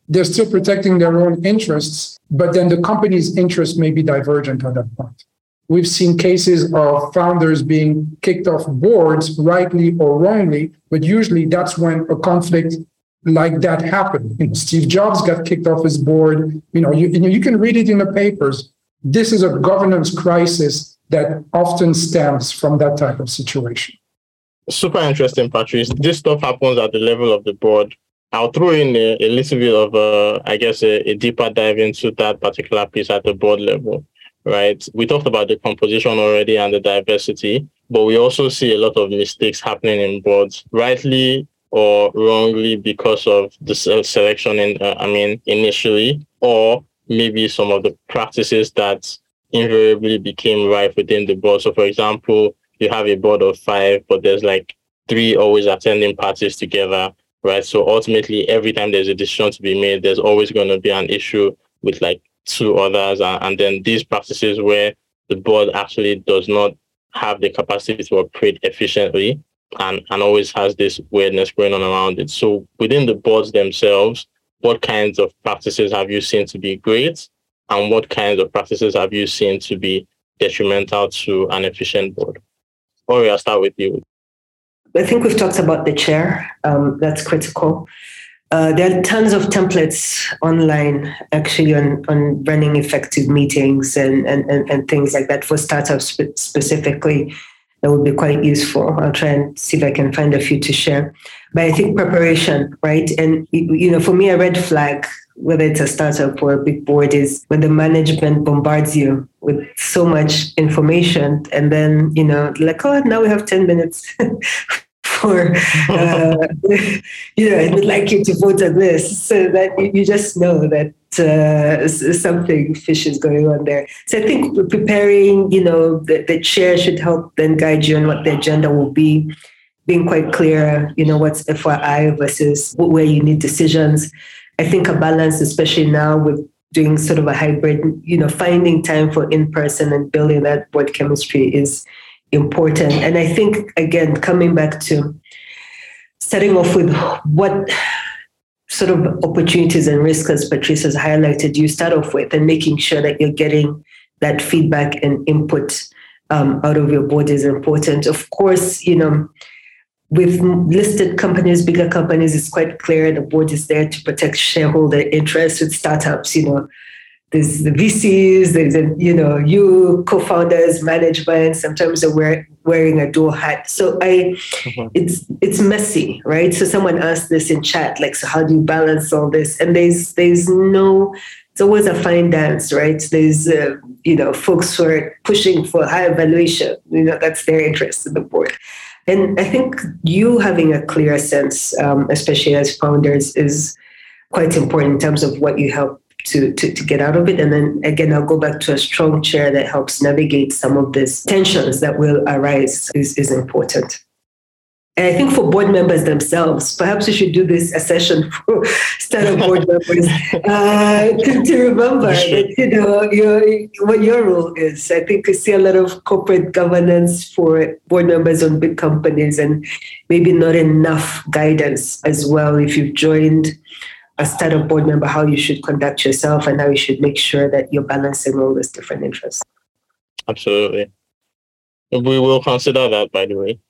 they're still protecting their own interests, but then the company's interests may be divergent at that point. We've seen cases of founders being kicked off boards, rightly or wrongly, but usually that's when a conflict like that happened. Steve Jobs got kicked off his board. You can read it in the papers. This is a governance crisis that often stems from that type of situation. Super interesting, Patrice. This stuff happens at the level of the board. I'll throw in a little bit of, a deeper dive into that particular piece at the board level, right? We talked about the composition already and the diversity, but we also see a lot of mistakes happening in boards, rightly or wrongly because of the selection initially, or maybe some of the practices that invariably became rife within the board. So for example, you have a board of 5, but there's like 3 always attending parties together, right? So ultimately, every time there's a decision to be made, there's always going to be an issue with like 2 others. And then these practices where the board actually does not have the capacity to operate efficiently and always has this weirdness going on around it. So within the boards themselves, what kinds of practices have you seen to be great? And what kinds of practices have you seen to be detrimental to an efficient board? Ori, I'll start with you. I think we've talked about the chair. That's critical. There are tons of templates online actually on running effective meetings and things like that for startups specifically. That would be quite useful. I'll try and see if I can find a few to share. But I think preparation, right? And, for me, a red flag, whether it's a startup or a big board, is when the management bombards you with so much information and then, like, oh, now we have 10 minutes for, I would like you to vote on this, so that you just know that something fishy is going on there. So I think preparing, the chair should help then guide you on what the agenda will be, being quite clear, what's FYI versus where you need decisions. I think a balance, especially now with doing sort of a hybrid, finding time for in-person and building that board chemistry is important. And I think, again, coming back to starting off with what sort of opportunities and risks, as Patrice has highlighted, you start off with, and making sure that you're getting that feedback and input out of your board is important. Of course, with listed companies, bigger companies, it's quite clear the board is there to protect shareholder interests. With startups, there's the VCs, there's you co-founders, management. Sometimes they're wearing a dual hat. So it's messy, right? So someone asked this in chat, like, so how do you balance all this? And there's no. It's always a fine dance, right? There's folks who are pushing for higher valuation. That's their interest in the board. And I think you having a clear sense, especially as founders, is quite important in terms of what you help to get out of it. And then again, I'll go back to a strong chair that helps navigate some of these tensions that will arise is important. And I think for board members themselves, perhaps we should do a session for startup board members to remember that, what your role is. I think we see a lot of corporate governance for board members on big companies and maybe not enough guidance as well. If you've joined a startup board member, how you should conduct yourself and how you should make sure that you're balancing all these different interests. Absolutely. We will consider that, by the way.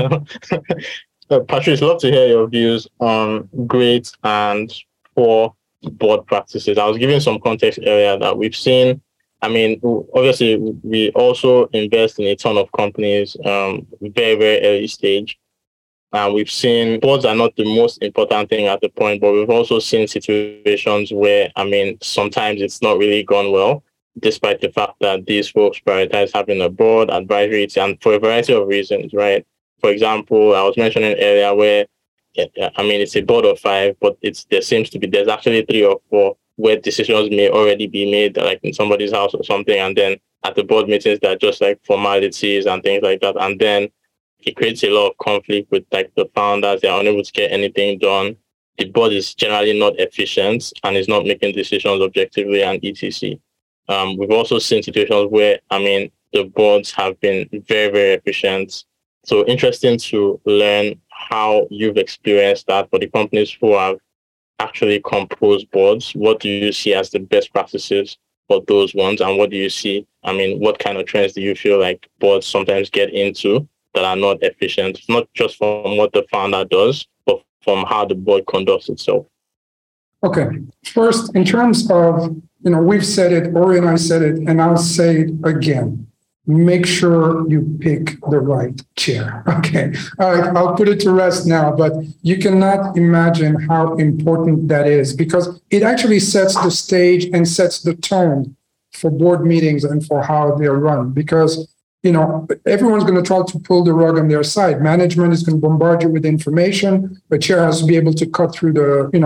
Patrice, love to hear your views on great and poor board practices. I was giving some context earlier that we've seen. Obviously, we also invest in a ton of companies, very, very early stage. We've seen boards are not the most important thing at the point, but we've also seen situations where, sometimes it's not really gone well, despite the fact that these folks prioritize having a board, advisory, and for a variety of reasons, right? For example, I was mentioning earlier where, it's a board of 5, but there's actually 3 or 4 where decisions may already be made, like in somebody's house or something, and then at the board meetings, they're just like formalities and things like that. And then it creates a lot of conflict with like the founders. They're unable to get anything done. The board is generally not efficient and is not making decisions objectively and etc. We've also seen situations where, the boards have been very, very efficient. So interesting to learn how you've experienced that for the companies who have actually compose boards? What do you see as the best practices for those ones? And what do you see? I mean, what kind of trends do you feel like boards sometimes get into that are not efficient, not just from what the founder does, but from how the board conducts itself? Okay. First, in terms of, we've said it, Ori and I said it, and I'll say it again. Make sure you pick the right chair. Okay. All right. I'll put it to rest now, but you cannot imagine how important that is because it actually sets the stage and sets the tone for board meetings and for how they're run. Because, everyone's going to try to pull the rug on their side. Management is going to bombard you with information. The chair has to be able to cut through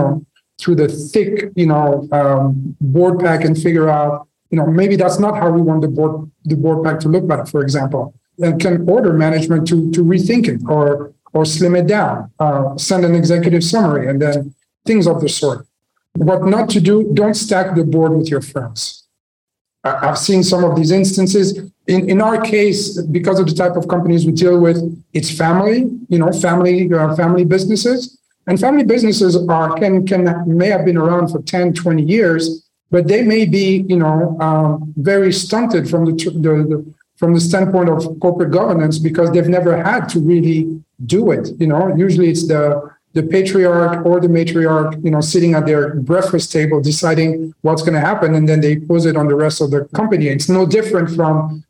the thick, board pack and figure out, maybe that's not how we want the board pack to look like, for example, and can order management to rethink it or slim it down, send an executive summary, and then things of the sort. What not to do, don't stack the board with your friends. I've seen some of these instances. In our case, because of the type of companies we deal with, it's family, family businesses. And family businesses may have been around for 10, 20 years, but they may be, very stunted from the standpoint of corporate governance because they've never had to really do it. Usually it's the patriarch or the matriarch, sitting at their breakfast table deciding what's going to happen, and then they impose it on the rest of the company. It's no different from,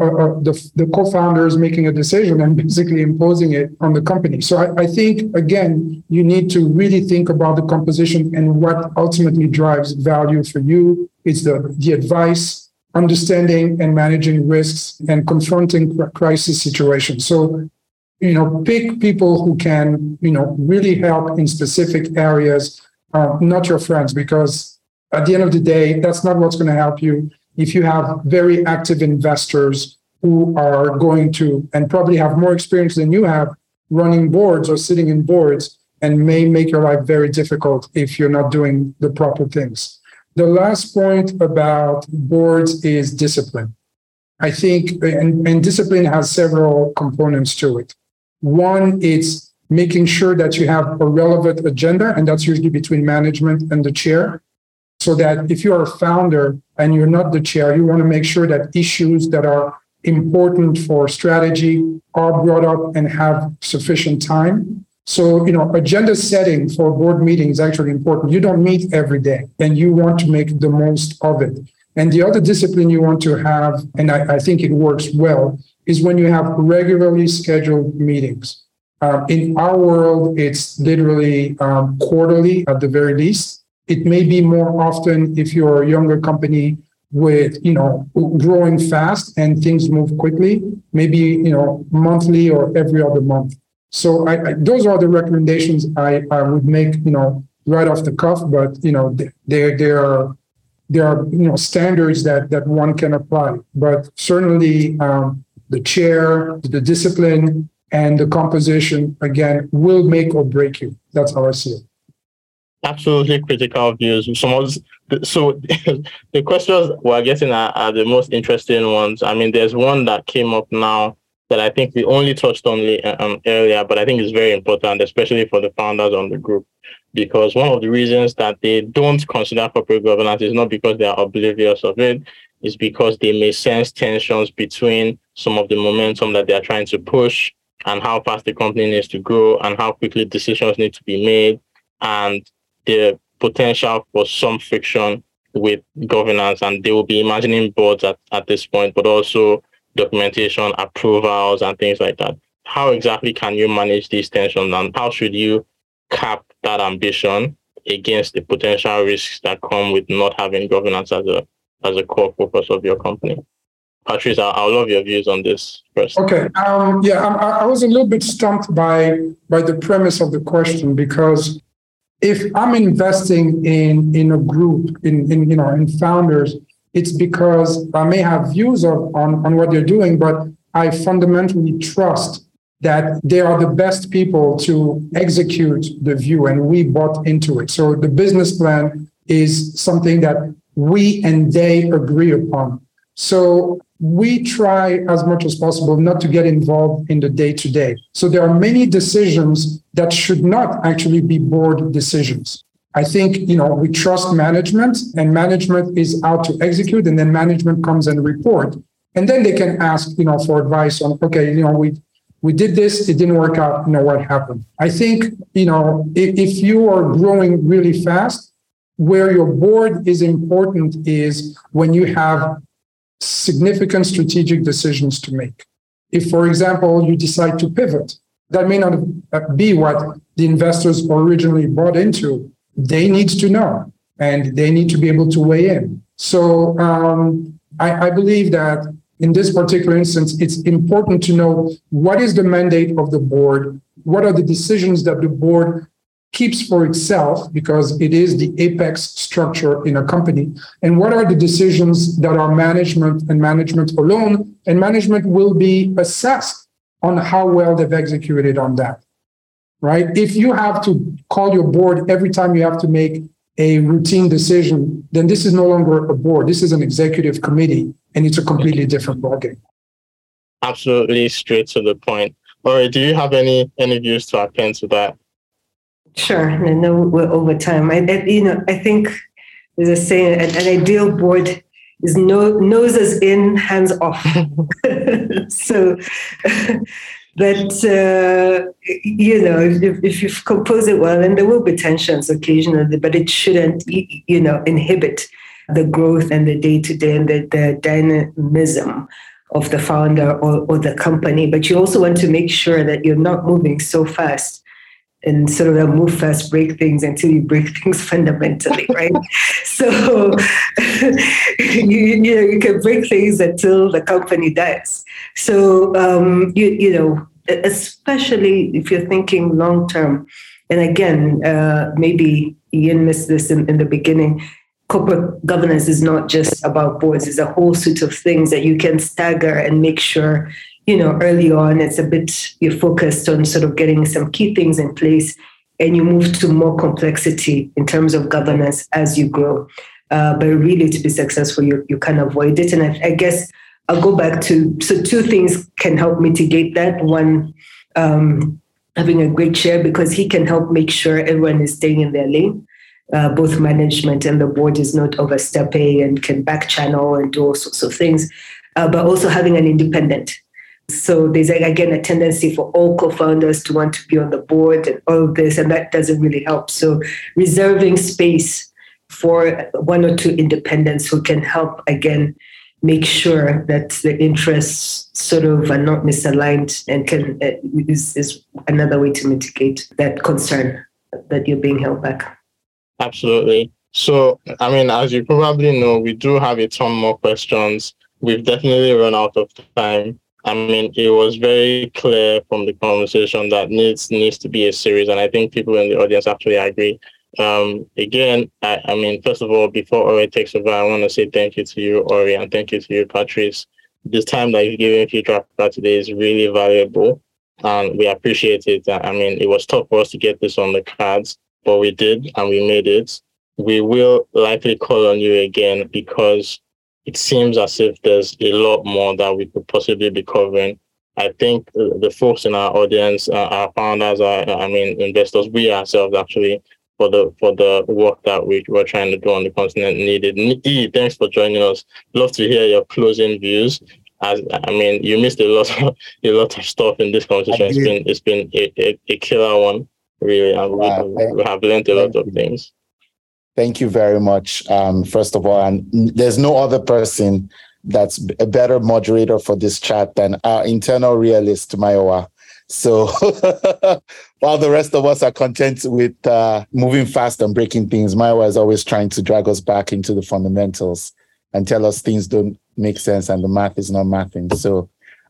the co-founders making a decision and basically imposing it on the company. So I think, again, you need to really think about the composition and what ultimately drives value for you. It's the advice, understanding and managing risks and confronting crisis situations. So, pick people who can, really help in specific areas, not your friends, because at the end of the day, that's not what's going to help you. If you have very active investors who are going to, and probably have more experience than you have running boards or sitting in boards, and may make your life very difficult if you're not doing the proper things. The last point about boards is discipline. I think, and discipline has several components to it. One, it's making sure that you have a relevant agenda, and that's usually between management and the chair. So that if you are a founder and you're not the chair, you want to make sure that issues that are important for strategy are brought up and have sufficient time. So, agenda setting for a board meeting is actually important. You don't meet every day, and you want to make the most of it. And the other discipline you want to have, and I think it works well, is when you have regularly scheduled meetings. In our world, it's literally quarterly at the very least. It may be more often if you're a younger company with, growing fast and things move quickly, maybe, monthly or every other month. So those are the recommendations I would make, right off the cuff, but, there are standards that one can apply, but certainly the chair, the discipline, and the composition, again, will make or break you. That's how I see it. Absolutely critical views. So the questions we're getting are the most interesting ones. I mean, there's one that came up now that I think we only touched on earlier, but I think it's very important, especially for the founders on the group, because one of the reasons that they don't consider corporate governance is not because they are oblivious of it, it's because they may sense tensions between some of the momentum that they are trying to push and how fast the company needs to grow and how quickly decisions need to be made, and the potential for some friction with governance. And they will be imagining boards at this point, but also documentation, approvals, and things like that. How exactly can you manage these tensions, and how should you cap that ambition against the potential risks that come with not having governance as a core focus of your company? Patrice, I love your views on this first. Okay. I was a little bit stumped by the premise of the question, because if I'm investing in a group, in founders, it's because I may have views on what they're doing, but I fundamentally trust that they are the best people to execute the view, and we bought into it. So the business plan is something that we and they agree upon. So we try as much as possible not to get involved in the day-to-day. So there are many decisions that should not actually be board decisions. I think, we trust management, and management is out to execute, and then management comes and report. And then they can ask, for advice on, okay, we did this, it didn't work out, what happened. I think, if you are growing really fast, where your board is important is when you have significant strategic decisions to make. If, for example, you decide to pivot, that may not be what the investors originally bought into. They need to know, and they need to be able to weigh in. So I believe that in this particular instance, it's important to know what is the mandate of the board, what are the decisions that the board keeps for itself, because it is the apex structure in a company, and what are the decisions that are management and management alone, and management will be assessed on how well they've executed on that, right? If you have to call your board every time you have to make a routine decision, then this is no longer a board. This is an executive committee, and it's a completely different ballgame. Absolutely straight to the point. Ori, do you have any views to append to that? Sure. I know we're over time. I think there's a saying, an ideal board is noses in, hands off. So that, if you compose it well, and there will be tensions occasionally, but it shouldn't, inhibit the growth and the day-to-day and the dynamism of the founder or the company. But you also want to make sure that you're not moving so fast and sort of a move fast, break things until you break things fundamentally, right? So you can break things until the company dies. So especially if you're thinking long term, and again, maybe Ian missed this in the beginning. Corporate governance is not just about boards; it's a whole suite of things that you can stagger and make sure. Early on, it's a bit, you're focused on sort of getting some key things in place, and you move to more complexity in terms of governance as you grow. But really, to be successful, you can avoid it. And I guess I'll go back to, so two things can help mitigate that. One, having a great chair, because he can help make sure everyone is staying in their lane. Both management and the board is not overstepping and can back channel and do all sorts of things, but also having an independent. So there's, again, a tendency for all co-founders to want to be on the board and all of this, and that doesn't really help. So reserving space for one or two independents who can help, again, make sure that the interests sort of are not misaligned and is another way to mitigate that concern that you're being held back. Absolutely. So, as you probably know, we do have a ton more questions. We've definitely run out of time. It was very clear from the conversation that needs to be a series, and I think people in the audience actually agree. Again, first of all, before Ori takes over, I want to say thank you to you, Ori, and thank you to you, Patrice. This time that you've given Future Africa today is really valuable, and we appreciate it. It was tough for us to get this on the cards, but we did, and we made it. We will likely call on you again, because it seems as if there's a lot more that we could possibly be covering. I think the folks in our audience, our founders, investors, we ourselves actually, for the work that we're trying to do on the continent needed. E, thanks for joining us. Love to hear your closing views. You missed a lot of stuff in this conversation. It's been a killer one, really, and we have learned a lot of things. Thank you very much. First of all, and there's no other person that's a better moderator for this chat than our internal realist, Mayowa. So while the rest of us are content with moving fast and breaking things, Mayowa is always trying to drag us back into the fundamentals and tell us things don't make sense and the math is not mathing. So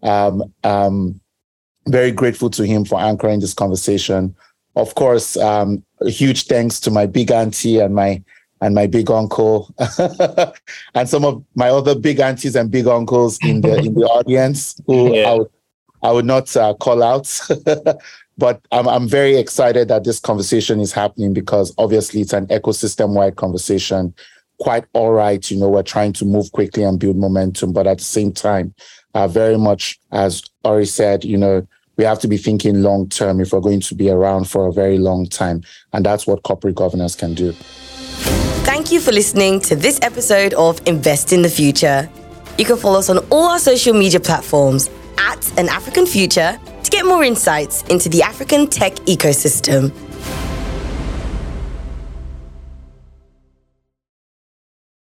very grateful to him for anchoring this conversation. Of course, a huge thanks to my big auntie and my big uncle, and some of my other big aunties and big uncles in the audience who I would not call out. But I'm very excited that this conversation is happening, because obviously it's an ecosystem-wide conversation. Quite all right, we're trying to move quickly and build momentum, but at the same time, very much, as Ori said, we have to be thinking long term if we're going to be around for a very long time. And that's what corporate governance can do. Thank you for listening to this episode of Invest in the Future. You can follow us on all our social media platforms @An African Future to get more insights into the African tech ecosystem.